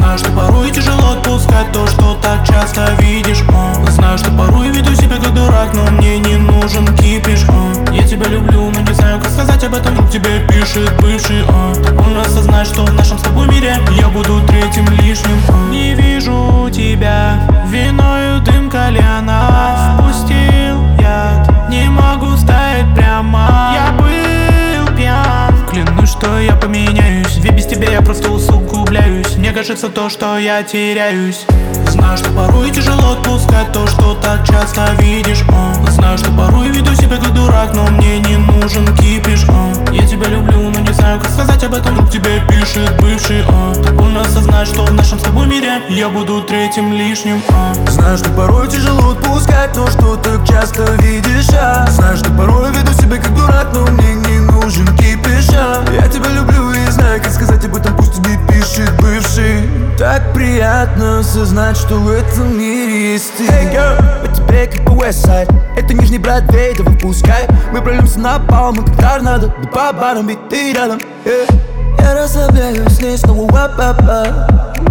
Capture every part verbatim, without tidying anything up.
Знаю, что порой тяжело отпускать то, что так часто видишь. uh. Знаю, что порой веду себя как дурак, но мне не нужен кипиш. uh. Я тебя люблю, но не знаю, как сказать об этом. Вдруг тебе пишет бывший. uh. Так он осознает, что в нашем с тобой мире я буду третьим лишним. uh. Не вижу тебя, виною дым кальяна. Впустил яд, не могу стоять прямо. Я был пьян, клянусь, что я поменяюсь, ведь без тебя я просто усугубляюсь. Мне кажется то, что я теряюсь. Знаю, что порой тяжело отпускать то, что так часто видишь. uh. Знаю, что порой веду себя как дурак, но мне не нужен кипиш. uh. Я тебя люблю, но не знаю, как сказать об этом. Вдруг тебе пишет бывший. uh. Так он осознает, что в нашем с тобой мире я буду третьим лишним. uh. Знаю, что порой тяжело отпускать то, что так часто видишь. а Знаю, что порой веду себя как дурак, но мне не нужен кипиш. а Я тебя люблю и знаю, как сказать об этом. Пусть тебе пишет бывший. Так приятно осознать, что в этом мире есть ты. Hey girl, по тебе как по Westside. Это нижний Бродвей, давай впускай. Мы прольемся на пол, мы как торнадо. Да по барам, ведь ты рядом. yeah. Я расслабляюсь, с ней снова вап-пап-пап.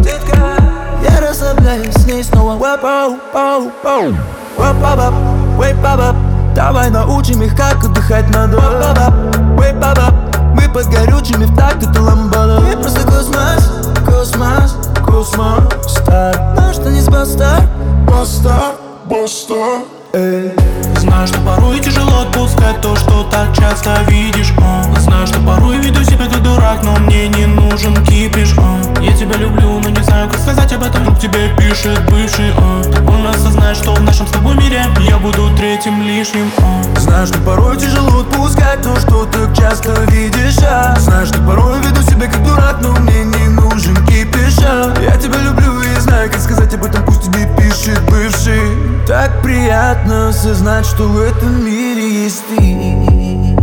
Я расслабляюсь, с ней снова вап-пап-пап. Вап-пап-пап, вейп-пап-пап. Давай научим их, как отдыхать надо. Вап-пап-пап, вейп-пап-пап. Мы под горючими в такт, это ламбада. Мы просто космос, космос, космос. Стар, наш танец бастар, бастар, бастар. Эй. Знаю, что порой тяжело отпускать то, что так часто видишь. uh. Знаю, что порой веду себя как дурак, но мне не нужен кипиш. uh. Я тебя люблю, но не знаю, как сказать об этом. Вдруг тебе пишет бывший. uh. Так он осознает, что в нашем с тобой мире я буду третьим лишним. uh. Знаю, что порой тяжело отпускать то, что так часто видишь. а Знаю, что порой веду себя как дурак, но мне не нужен кипиш. а Я тебя люблю и знаю, как сказать об этом. Пусть тебе пишет бывший. Так приятно осознать, что в этом мире есть ты.